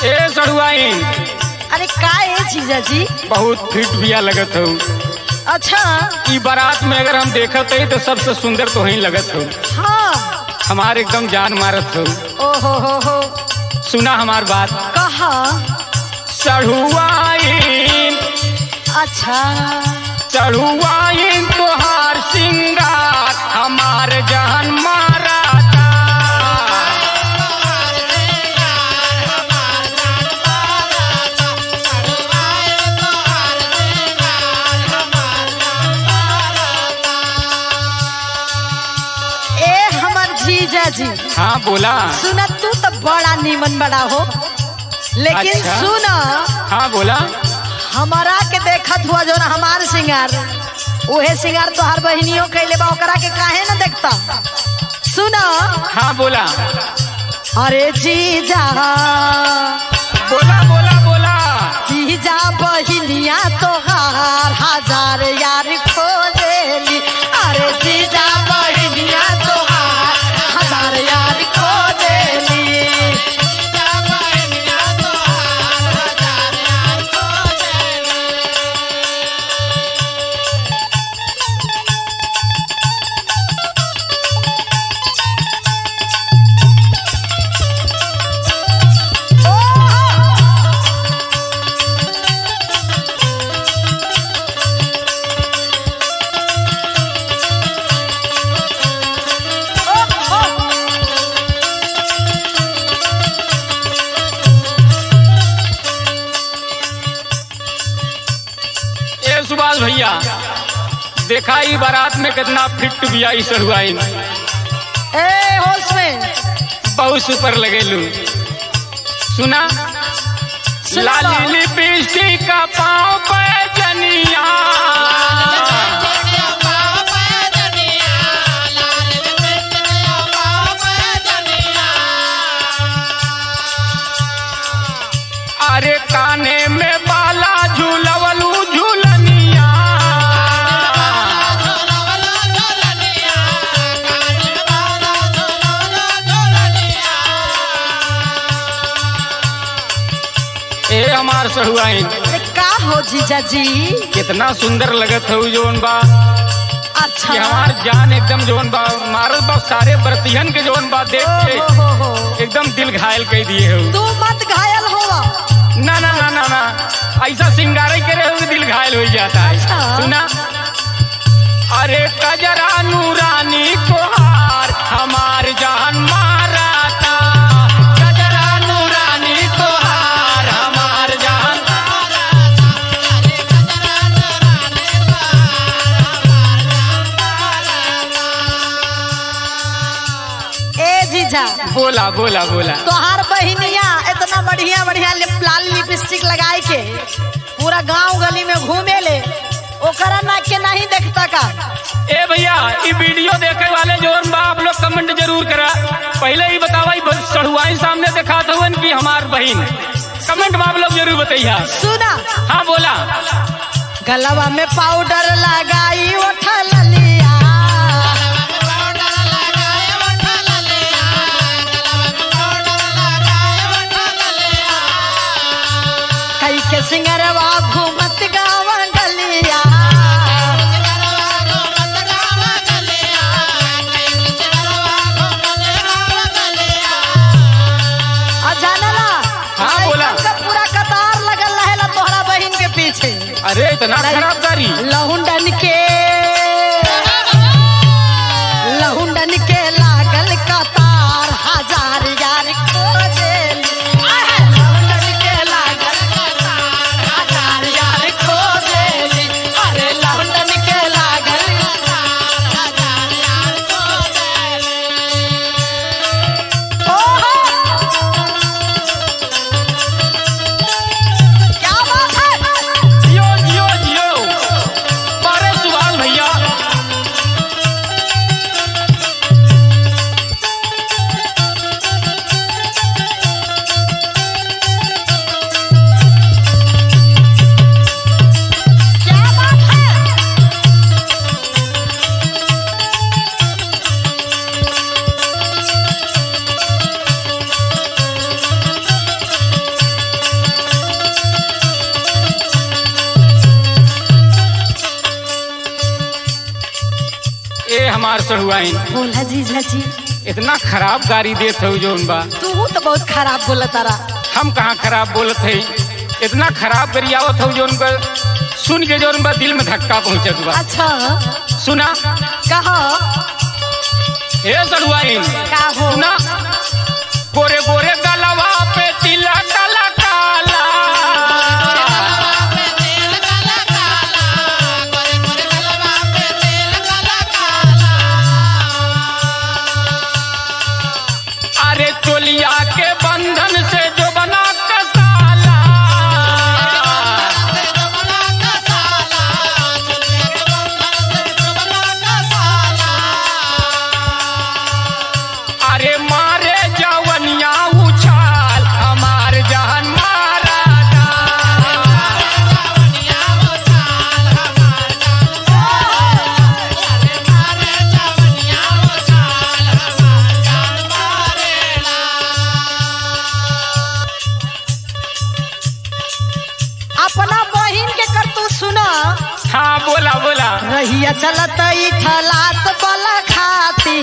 ए सड़ुआइन। अरे का है जीजा जी? बहुत फिट बिया लगत हो। अच्छा। ई बारात में अगर हम देखत है तो सबसे सुंदर तो ही लगत हो। हाँ। हमार एकदम जान मारत हो। हो। सुना हमार बात। कहा? सड़ुआइन। अच्छा। सड़ुआइन तोहार सिंगार हमार जान मारा। जीजा जी। हाँ बोला। सुना तू तो बड़ा नीमन बड़ा हो, लेकिन अच्छा? सुना। हाँ बोला। हमारा के देखत हुआ जो ना हमार सिंगार, उहे सिंगार तो हर बहनियों कैले बा, ओकरा के काहे न देखता? सुना। हाँ बोला। अरे जीजा। बोला। जीजा बहनिया तोहार हजार यार खोजेली। अरे जीजा बहनिया तोहार हजार यार खोजेली। सुभाष भैया देखा ई बारात में कितना फिट बिया ई सड़ुआइन। ए होश में बहुत सुपर लगेलू। सुना। लाली लिपस्टिक का पाँव पे जनिया। अरे काने में बाला झूलवलू झूलनिया। ए हमार सड़ुआइन। का हो जीजा जी? कितना सुंदर लगत हो जोन बा। अच्छा। कि हमार जान एकदम जोन बा मारत बा सारे बरतियन के जोन बा देख के एकदम दिल घायल कर दिए हो। तू मत घायल होवा। ना ऐसा सिंगारे करे हो दिल घायल हो जाता है। अच्छा। सुना। अरे कजरा नूरानी कोहार हमार जान मारा था। कजरा नूरानी कोहार हमार जान ए जीजा। बोला। तोहार बहनिया इतना बढ़िया लाल लिपस्टिक लगाए के पूरा गांव गली में घूमे ले, ओकरा ना के नहीं देखता का? ए भैया ये वीडियो देखे वाले जोन बा आप लोग कमेंट जरूर करा। पहले ही बतावा सड़ुआइन सामने देखा था कि हमार बहन। कमेंट में आप लोग जरूर बताइए। सुना। हाँ बोला। गलवा में पाउडर लगाई उठल लिया। कई के सिंगरवा घूमत गाँव गलिया। जानला। हाँ बोला। पूरा कतार लगल रहेला तोहरा बहन के पीछे। अरे इतना खराब गाड़ी। लहुंडन के लागल कतार हजार यार खोजेली। लहुंडन के लागल कतार हजार यार खोजेली। अरे लहुंडन के लागल कतार हजार यार खोजेली। ओहो क्या बात है? जियो। अरे सुभाष हमार सड़ुआइन। बोला जीजा जी। इतना खराब गाड़ी देत हो जोन बा। तू तो बहुत खराब बोला तारा। हम कहाँ खराब बोलत है, इतना खराब गरियावत हो जोन का सुन के जोन बा दिल में धक्का पहुँचत बा। अच्छा सुना कहा ए सड़ुआइन का हो सुना, गोरे गोरे गलवा पे तिला काला काला, अरे चोलिया के बंधन से जो बना कसाला, अरे मारे जवनिया उछाल हमार जहन मारा था। अपना बहिन के कर तू सुना। हाँ बोला बोला। रहिया चलत ई ठलात बला खाती,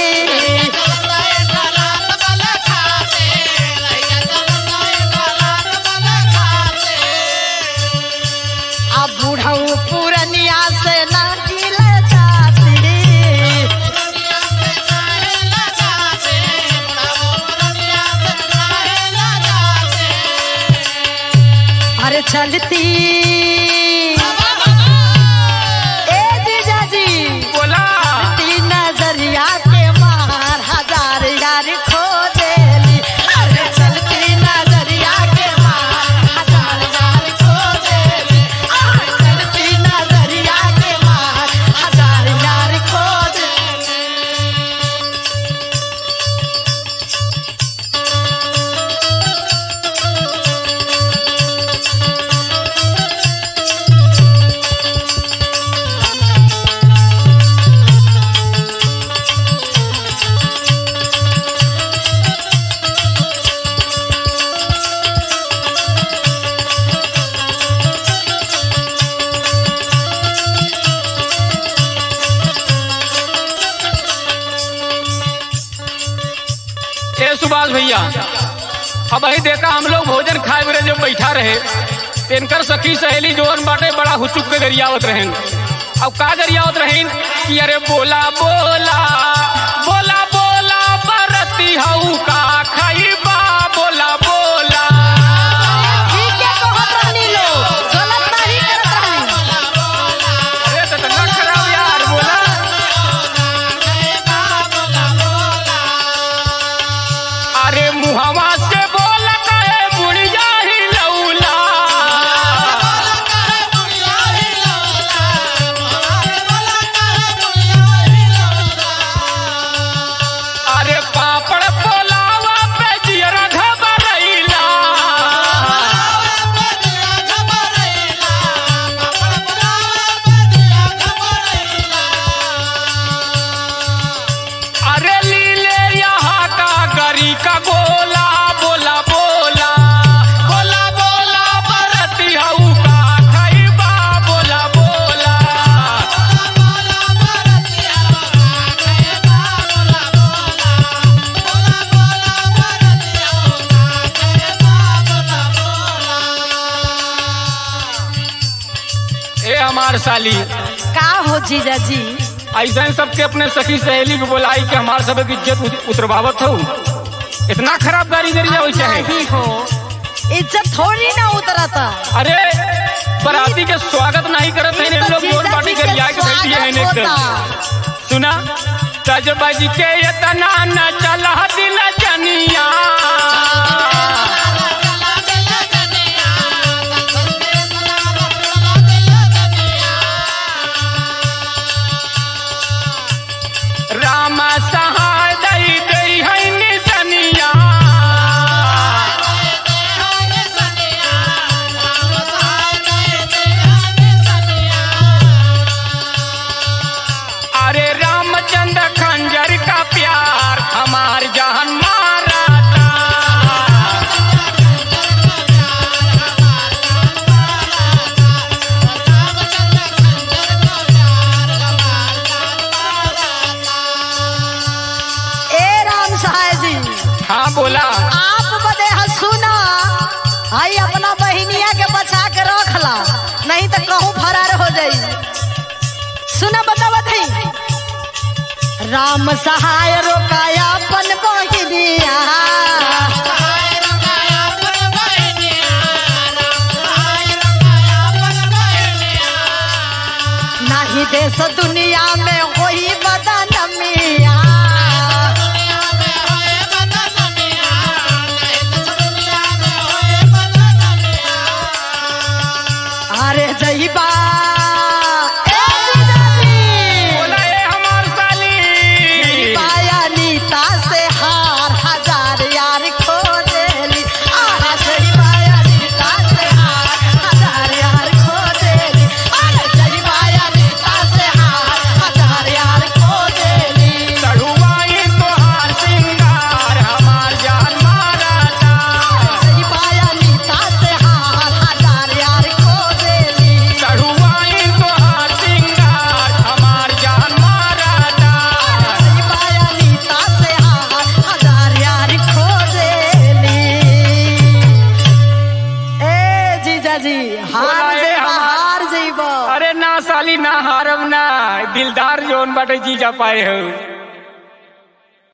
अब बूढ़ऊ पुरनिया से ना गिल जाती, अरे चलती ए जीजा जी बोला तीन नजरिया के मार हजार यार खो देली, अरे चलती नजरिया के मार हजार यार खो देली, अरे चलती नजरिया के मार हजार यार खो देली। ए सुभाष भैया, अब वही देखा हम लोग भोजन खाए मेरे जब बैठा रहे, इनकर सखी सहेली जोन बाटे बड़ा हुचुक के गरियावत रहें। अब का गरियावत रहें कि अरे बोला बोला बोला बोला बरती हऊ का खइबा, बोला बोला ठीक है कहत रहनी लोग, गलत नहीं करत रहनी। अरे तो ना खराब यार बोला। अरे मुहवा से बोला काहे बुढ़िया ही लौला, अरे पापड़ पोलावा पे जियरा घबरैला, अरे लीले यहाँ का गरी का गोला, बोला बोला बोला बोला बरती हऊ का खइबा, बोला बोला ए हमार साली। का हो जीजा जी ऐसा सबके अपने सखी सहेली को बोलाई कि हमार सब की इज्जत उतरवावत हो, इतना खराब गाड़ी गरिया वैसे है। नहीं हो इज्जत थोड़ी ना उतरता। अरे बराती के स्वागत नहीं करत है, इन लोग जोर पार्टी गरिया के बैठी है एकदम। सुना तज बज के इतना न चला दिल जनिया, राम सहाय दई दई है निसनिया, अरे रामचंद्र खंजर का प्यार हमार जहन मारा था। आई अपना बहनिया के बचा के रखला, नहीं तो कहूँ फरार हो जाई। सुना बतावत है, राम सहाय रोकाया अपन बहनिया, नहीं देश दुनिया में कोई बदनामिया। अरे जईबा बोला ये हमार साली पाया नीता से हार हजार यार खो देली। अरे जईबा नीता से हार हजार यार खो देली। अरे जईबा नीता से हार हजार यार खो देली। चढ़ुआई तोहार सिंगार हमार जान मारता। जईबा नीता से हार हजार यार खो देली। चढ़ुआई तोहार सिंगार हमार जान मारता। जईबा नीता से हार हजार यार खो देली। ए जीजा जी हार बोला ये जईबा हमार- हार जईबा। अरे ना साली ना हारम ना, दिलदार जोन बाटे जीजा पाए हो।